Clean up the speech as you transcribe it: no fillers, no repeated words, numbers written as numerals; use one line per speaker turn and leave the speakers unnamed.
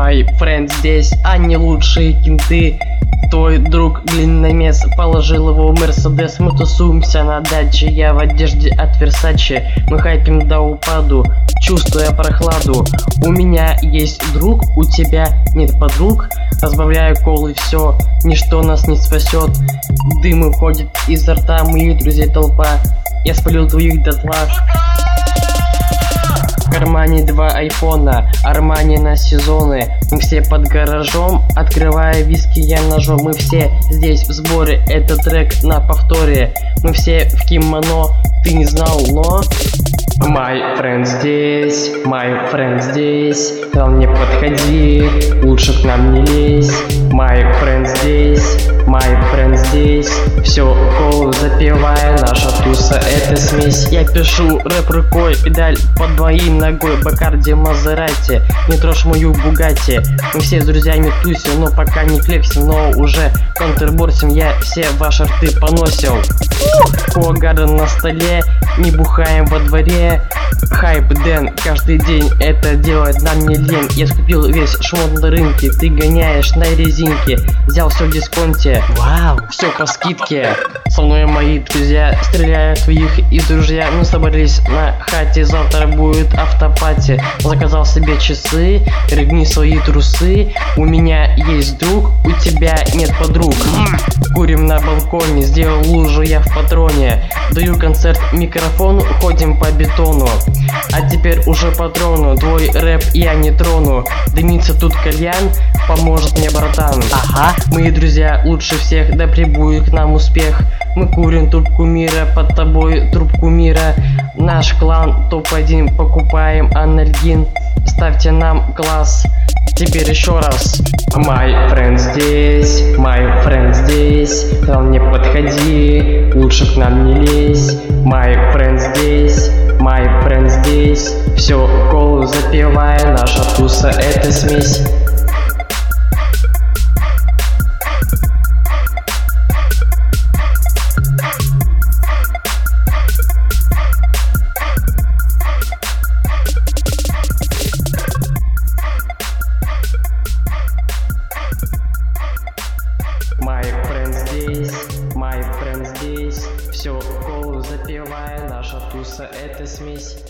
My friend здесь, они лучшие кенты. Твой друг длинномес положил его в Мерседес. Мы тусуемся на даче, я в одежде от Versace. Мы хайпим до упаду, чувствуя прохладу. У меня есть друг, у тебя нет подруг. Разбавляю колы, все, ничто нас не спасет. Дым уходит изо рта, моих друзей толпа. Я спалил твоих дотла. В кармане 2 айфона, Армани на сезоны. Мы все под гаражом, открывая виски я ножом. Мы все здесь в сборе, это трек на повторе. Мы все в кимоно, ты не знал, но... My friend здесь, my friend здесь. К нам не подходи, лучше к нам не лезь. My friend здесь, my friend здесь. Все, колу запивая, наша туса это смесь. Я пишу рэп рукой, педаль под моей ногой. Бакарди, Мазерати, не трожь мою Бугатти. Мы все с друзьями тусим, но пока не флексим. Но уже контрборсим, я все ваши рты поносил. Хуагарден на столе, не бухаем во дворе. Хайп Дэн каждый день это делает нам не лень. Я скупил весь шмот на рынке, ты гоняешь на резинке. Взял все в дисконте, вау, все по скидке. Со мной мои друзья, стреляю в твоих из друзья. Мы собрались на хате, завтра будет автопати. Заказал себе часы, рыгни свои трусы. У меня есть друг, у тебя нет подруг. Курим на балконе, сделал лужу я в патроне. Даю концерт микрофону, ходим по бетону. А теперь уже патрону, твой рэп я не трону. Дымится тут кальян, поможет мне братан. Ага, мои друзья лучше всех, да прибудет к нам успех. Мы курим трубку мира, под тобой трубку мира. Наш клан топ-1, покупаем анальгин. Ставьте нам класс. Теперь еще раз. My friend здесь, my friend здесь. К нам не подходи, лучше к нам не лезь. My friend здесь, my friend здесь. Все, колу запивая, наша туса это смесь. My friend здесь, все, колу запивая, наша туса это смесь.